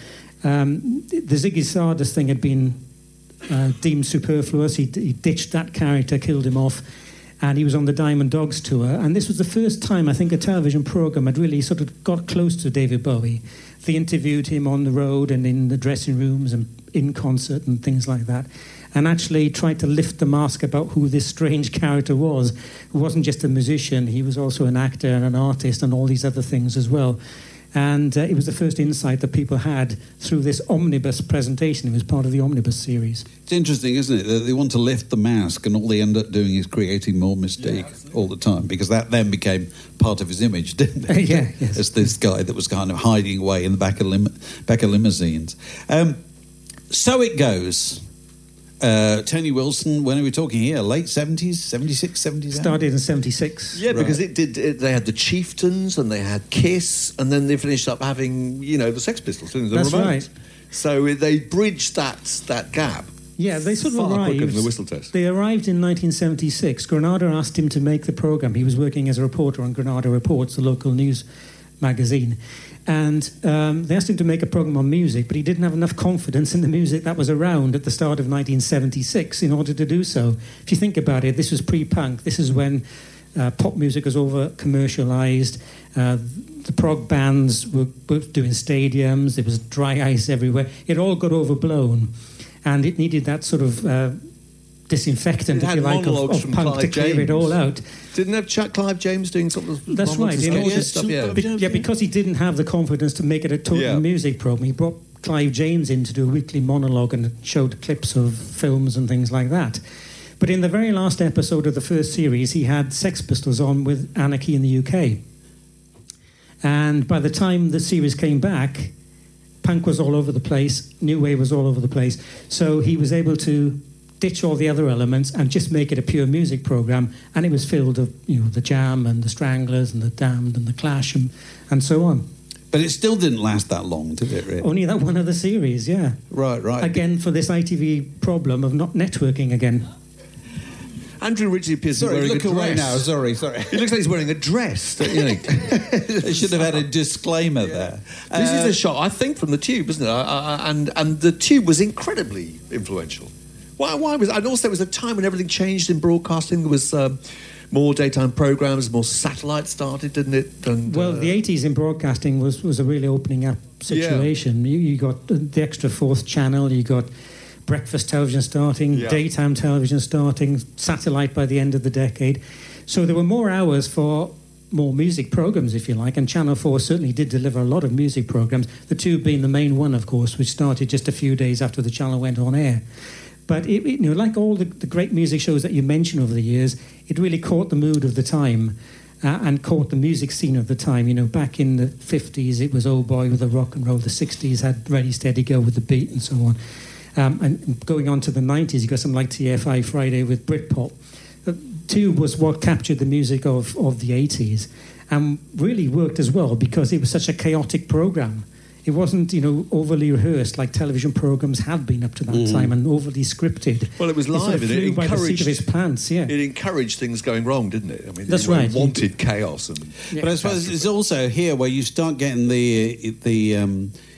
Um, the Ziggy Stardust thing had been uh, deemed superfluous. He, he ditched that character, killed him off, and he was on the Diamond Dogs tour. And this was the first time I think a television program had really sort of got close to David Bowie. They interviewed him on the road and in the dressing rooms and in concert and things like that, and actually tried to lift the mask about who this strange character was, who wasn't just a musician, he was also an actor and an artist and all these other things as well. And uh, it was the first insight that people had through this omnibus presentation. It was part of the omnibus series. It's interesting, isn't it? That they want to lift the mask and all they end up doing is creating more mystique yeah, all the time because that then became part of his image, didn't it? yeah, yes. As this guy that was kind of hiding away in the back of, lim- back of limousines. Um, so it goes. Uh, Tony Wilson, when are we talking here? Late seventies, seventy-six, seventy-seven? Started in seventy-six. Yeah, because it did. It, they had the Chieftains and they had Kiss, and then they finished up having, you know, the Sex Pistols, didn't they? The That's Ramones. right. So they bridged that that gap. Yeah, they sort of Far quicker arrived. than the whistle test. They arrived in nineteen seventy-six. Granada asked him to make the programme. He was working as a reporter on Granada Reports, the local news magazine. And um, they asked him to make a programme on music, but he didn't have enough confidence in the music that was around at the start of nineteen seventy-six in order to do so. If you think about it, this was pre-punk. This is when uh, pop music was over-commercialised. Uh, the prog bands were, were doing stadiums. There was dry ice everywhere. It all got overblown. And it needed that sort of uh, disinfectant, It if had you like, of, monologues of from punk Clive to clear James. it all out. Didn't have Chuck Clive James doing sort of That's right. monologues In and order stuff, to- yeah. be- yeah, because he didn't have the confidence to make it a total Yeah. music program, he brought Clive James in to do a weekly monologue and showed clips of films and things like that. But in the very last episode of the first series, he had Sex Pistols on with Anarchy in the U K. And by the time the series came back, punk was all over the place, new wave was all over the place. So he was able to ditch all the other elements and just make it a pure music program, and it was filled of, you know, the Jam and the Stranglers and the Damned and the Clash and, and so on. But it still didn't last that long, did it, really? Only that one other series, yeah. Right, right. Again, for this I T V problem of not networking again. Andrew Ridgeley appears to be Sorry, wearing look a away dress. now. Sorry, sorry. He looks like he's wearing a dress, don't you think? They should have had a disclaimer there. This Uh, is a shot, I think, from the Tube, isn't it? Uh, uh, and and the Tube was incredibly influential. Why? Why was? And also, there was a time when everything changed in broadcasting. There was um, more daytime programs, more satellite started, didn't it? And, Well, uh, the eighties in broadcasting was, was a really opening up situation. You, you got the extra fourth channel, you got breakfast television starting, Yeah. daytime television starting, satellite by the end of the decade. So there were more hours for more music programs, if you like, and Channel four certainly did deliver a lot of music programs, the Tube being the main one, of course, which started just a few days after the channel went on air. But, it, it, you know, like all the, the great music shows that you mention over the years, it really caught the mood of the time uh, and caught the music scene of the time. You know, back in the fifties, it was Oh Boy with the rock and roll. The sixties had Ready, Steady, Go with the beat and so on. Um, and going on to the nineties, you got something like T F I Friday with Britpop. Uh, Tube was what captured the music of, of the eighties and really worked as well because it was such a chaotic program. It wasn't, you know, overly rehearsed like television programs had been up to that Mm. time and overly scripted. Well, it was live sort of and it flew by the seat encouraged- of its pants, yeah. it encouraged things going wrong, didn't it? I mean, That's you right. wanted chaos and Yeah. But I suppose it's also here where you start getting the the um,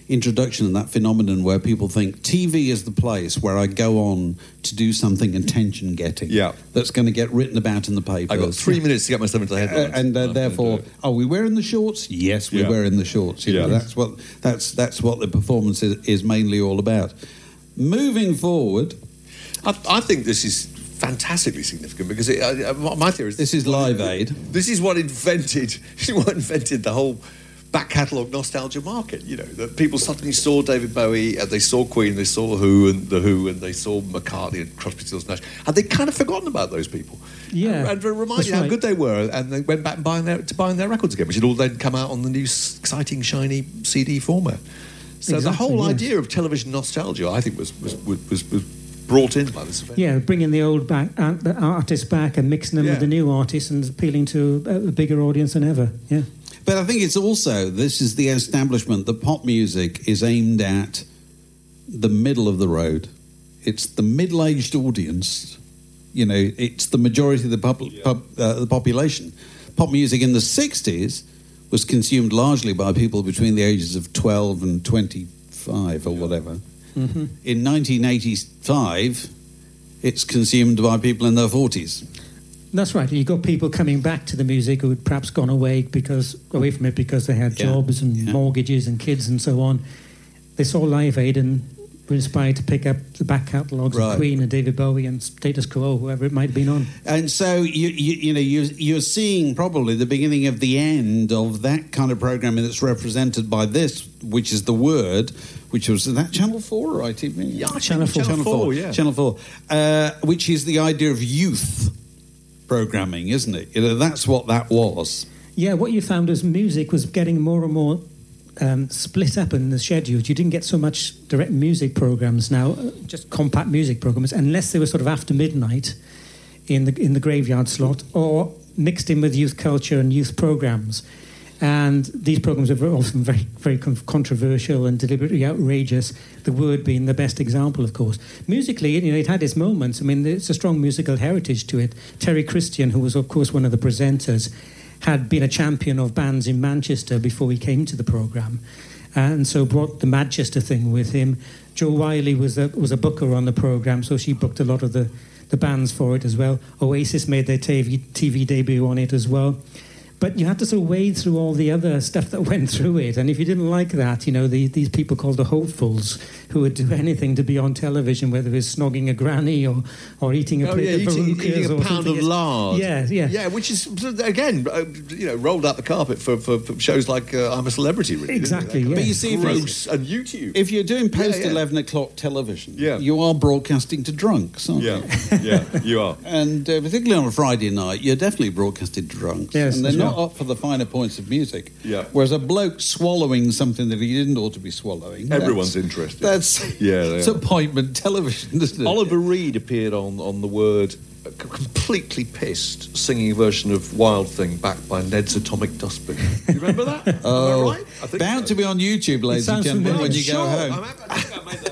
introduction and that phenomenon where people think T V is the place where I go on to do something attention-getting. Yeah. That's going to get written about in the papers. I got three minutes to get myself into the headlines. Uh, and uh, I'm therefore, gonna do it. are we wearing the shorts? Yes, we're Yeah. wearing the shorts. You know, Yeah. that's what that's that's what the performance is, is mainly all about. Moving forward, I, I think this is fantastically significant because it, uh, uh, my theory is this is Live Aid. This is what invented. This is what invented the whole back catalogue nostalgia market. You know, that people suddenly saw David Bowie, and they saw Queen, they saw Who and the Who, and they saw McCartney and Crosby, Stills, Nash, and they kind of forgotten about those people. Yeah, and, and reminded that's you how right. good they were, and they went back and buying their, to buying their records again, which had all then come out on the new s- exciting, shiny C D format. So the Exactly, whole yes. idea of television nostalgia, I think, was was was, was, was brought in by this event. Yeah, bringing the old back, uh, the artists back and mixing them Yeah. with the new artists and appealing to a, a bigger audience than ever. Yeah. But I think it's also, this is the establishment that pop music is aimed at the middle of the road. It's the middle-aged audience. You know, it's the majority of the, pop, pop, uh, the population. Pop music in the sixties was consumed largely by people between the ages of twelve and twenty-five or whatever. Mm-hmm. In nineteen eighty-five, it's consumed by people in their forties. That's right. You got people coming back to the music who had perhaps gone away because away from it because they had Yeah. jobs and Yeah. mortgages and kids and so on. They saw Live Aid and were inspired to pick up the back catalogues Right. of Queen and David Bowie and Status Quo, whoever it might have been on. And so you you, you know you you're seeing probably the beginning of the end of that kind of programming that's represented by this, which is The Word, which was is that Channel Four or I T V? Yeah, Channel four. Channel four, yeah. Channel Four, uh, which is the idea of youth programming, isn't it? You know, that's what that was. Yeah, what you found was music was getting more and more um, split up in the schedules. You didn't get so much direct music programs now, uh, just compact music programs, unless they were sort of after midnight in the in the graveyard slot or mixed in with youth culture and youth programs. And these programs are very often very, very con- controversial and deliberately outrageous. The Word being the best example, of course. Musically, you know, it had its moments. I mean, it's a strong musical heritage to it. Terry Christian, who was, of course, one of the presenters, had been a champion of bands in Manchester before he came to the programme, and so brought the Manchester thing with him. Jo Wiley was a was a booker on the programme, so she booked a lot of the, the bands for it as well. Oasis made their T V, T V debut on it as well. But you had to sort of wade through all the other stuff that went through it. And if you didn't like that, you know, the, these people called the hopefuls who would do anything to be on television, whether it was snogging a granny or, or eating a Oh, plate yeah, of eating, Baruchas eating a or pound something. of lard. Yeah, yeah. Yeah, which is, again, uh, you know, rolled out the carpet for, for, for shows like uh, I'm a Celebrity, really. Exactly, That kind yeah. of But you see, if gross and YouTube. If you're doing post Yeah, yeah. eleven o'clock television, Yeah. you are broadcasting to drunks, aren't yeah, you? yeah, you are. And uh, particularly on a Friday night, you're definitely broadcasting to drunks. Yes, and they're that's not right. up for the finer points of music. Yeah. Whereas a bloke swallowing something that he didn't ought to be swallowing. Everyone's that's- interested. That's Yeah, they it's are. appointment television, isn't it? Oliver Reed appeared on, on The Word, uh, c- completely pissed, singing a version of Wild Thing backed by Ned's Atomic Dustbin. You remember that? Am I Oh, right? I think bound so. to be on YouTube, ladies and sounds gentlemen, familiar. when you Sure, go home. I'm- I think I made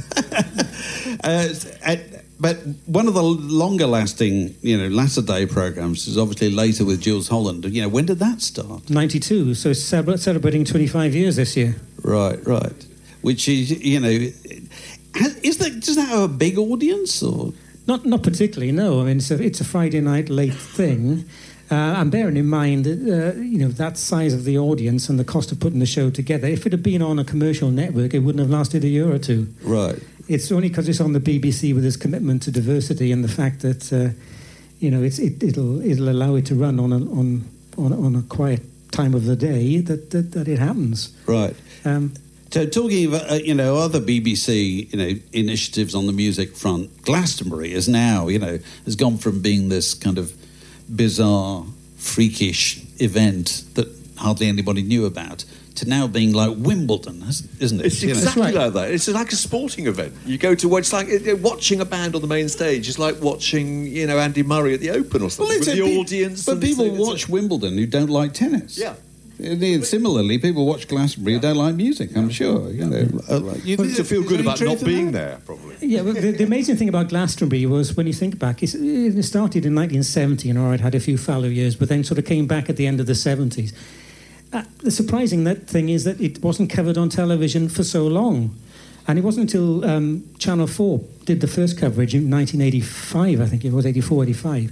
that up. Uh, uh, but one of the longer lasting, you know, latter day programs is obviously later with Jules Holland. You know, when did that start? ninety-two, so it's celebra- celebrating twenty-five years this year. Right, right. Which is, you know, has- is that does that have a big audience or? Not not particularly, no. I mean, it's a, it's a Friday night late thing. Uh, and bearing in mind, uh, you know, that size of the audience and the cost of putting the show together, if it had been on a commercial network, it wouldn't have lasted a year or two. Right. It's only because it's on the B B C with its commitment to diversity and the fact that, uh, you know, it's, it, it'll it'll allow it to run on a, on, on, on a quiet time of the day that, that, that it happens. Right. Um, So talking about, uh, you know, other B B C, you know, initiatives on the music front, Glastonbury is now, you know, has gone from being this kind of bizarre, freakish event that hardly anybody knew about to now being like Wimbledon, isn't it? It's You know? exactly right. like that. It's like a sporting event. You go to watch, like it, watching a band on the main stage is like watching, you know, Andy Murray at the Open or something with a the pe- audience. But and it's people a- it's a- watch Wimbledon who don't like tennis. Yeah. And similarly, people watch Glastonbury who don't like music, I'm sure. You know, uh, you Well, to feel is good there about any not truth in being that? there, probably. Yeah, well, the, the amazing thing about Glastonbury was when you think back, it's, it started in nineteen seventy and all right, had a few fallow years, but then sort of came back at the end of the seventies. uh, the surprising that thing is that it wasn't covered on television for so long. And it wasn't until um, Channel four did the first coverage in nineteen eighty-five, I think it was, eighty-four, eighty-five,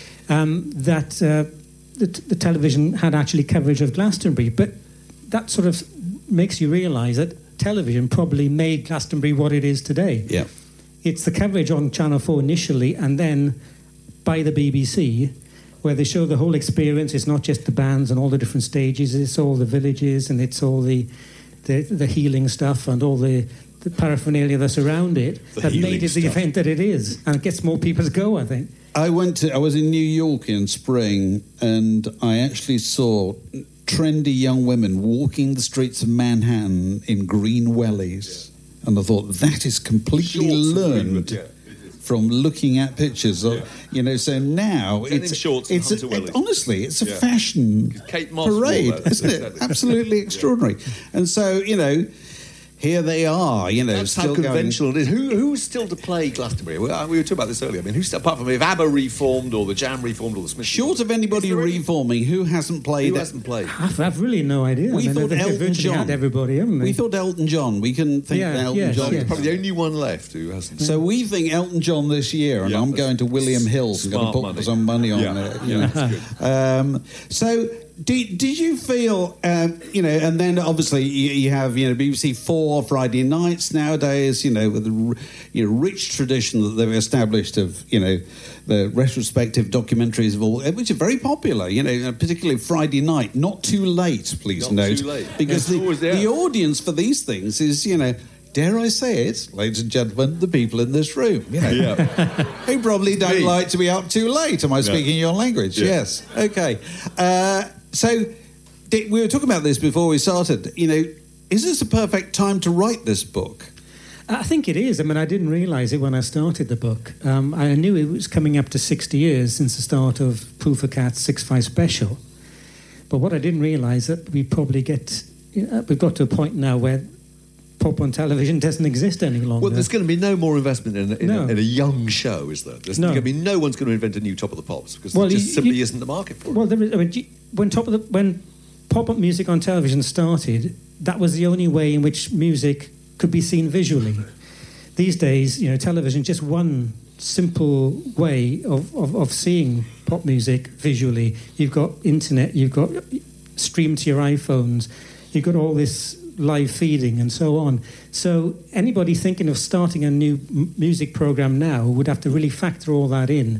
um, that uh, the, t- the television had actually coverage of Glastonbury. But that sort of makes you realise that television probably made Glastonbury what it is today. Yeah. It's the coverage on Channel four initially, and then by the B B C, where they show the whole experience. It's not just the bands and all the different stages, it's all the villages, and it's all the the, the healing stuff and all the, the paraphernalia that's around it The that made it stuff. the event that it is, and it gets more people to go, I think. I went to. I was in New York in spring, and I actually saw trendy young women walking the streets of Manhattan in green wellies, yeah. and I thought that is completely Shorts learned yeah. from looking at pictures. Of, Yeah. You know, so now Denim it's shorts and it's a, hunter wellies. it, honestly it's a Yeah. fashion Kate Moss wore parade, that. isn't it? Exactly. Absolutely extraordinary. And so you know. Here they are, you know, That's still how conventional it is. Who, who's still to play Glastonbury? We, we were talking about this earlier. I mean, who's apart from if ABBA reformed or the Jam reformed or the Smiths? going. Short of anybody Is there any- reforming, who hasn't played Who it? hasn't played? I've, I've really no idea. We I mean, thought they've Elton virtually John. had everybody, haven't they? We thought Elton John. We couldn't think Yeah, that Elton yes, John. yes. Probably the only one left who hasn't. So we think Elton John this year, and Yeah, I'm that's going to William Hills and going to smart put money. some money on Yeah. it. You Yeah, know. that's good. Um, so did, did you feel, um, you know, and then obviously you, you have, you know, B B C Four Friday nights nowadays, you know, with the r- you know, rich tradition that they've established of, you know, the retrospective documentaries of all, which are very popular, you know, particularly Friday night, not too late, please Not note. too late. Because It's the, always there. the audience for these things is, you know, dare I say it, ladies and gentlemen, the people in this room, you know, Yeah. who probably don't me. like to be up too late. Am I speaking your language? Yeah. Yes. Okay. Uh, so di- we were talking about this before we started. You know, is this a perfect time to write this book? I think it is. I mean, I didn't realise it when I started the book. Um, I knew it was coming up to sixty years since the start of Pool for Cats six five Special. But what I didn't realise that we probably get... You know, we've got to a point now where pop on television doesn't exist any longer. Well, there's going to be no more investment in, in, No. a, in a young show, is there? There's No. going to be no one's going to invent a new Top of the Pops because Well, there just you- simply you- isn't the market for it. Well, there is, I mean, you- when top of the when pop-up music on television started, that was the only way in which music could be seen visually. These days, you know, television just one simple way of, of, of seeing pop music visually. You've got internet, you've got stream to your iPhones, you've got all this live feeding and so on. So anybody thinking of starting a new m- music program now would have to really factor all that in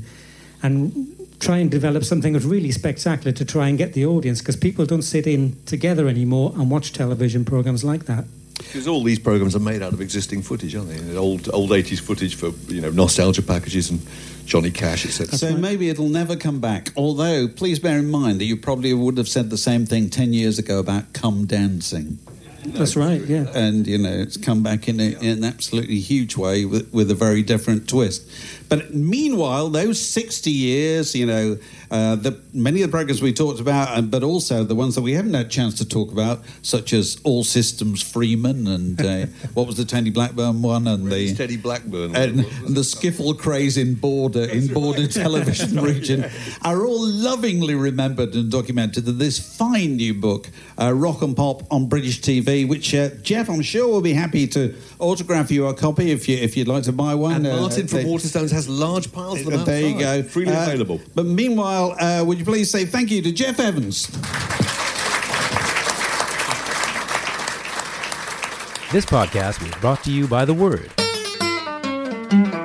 and try and develop something that's really spectacular to try and get the audience, because people don't sit in together anymore and watch television programs like that. Because all these programs are made out of existing footage, aren't they? Old old eighties footage for, you know, nostalgia packages and Johnny Cash, et cetera. So maybe it'll never come back. Although, please bear in mind that you probably would have said the same thing ten years ago about Come Dancing. That's right, yeah. And, you know, it's come back in, a, in an absolutely huge way with, with a very different twist. But meanwhile, those sixty years, you know, uh, the, many of the programs we talked about, uh, but also the ones that we haven't had a chance to talk about, such as All Systems Freeman and uh, what was the Tony Blackburn one? And the Teddy Blackburn. and, and the skiffle craze in border in border television region are all lovingly remembered and documented in this fine new book, uh, Rock and Pop on British T V, which uh, Jeff, I'm sure, will be happy to autograph you a copy if you if you'd like to buy one. And Uh, Martin from they- Waterstones has large piles of them uh, there you outside, go, freely Uh, available. But meanwhile, uh, would you please say thank you to Jeff Evans? This podcast was brought to you by The Word.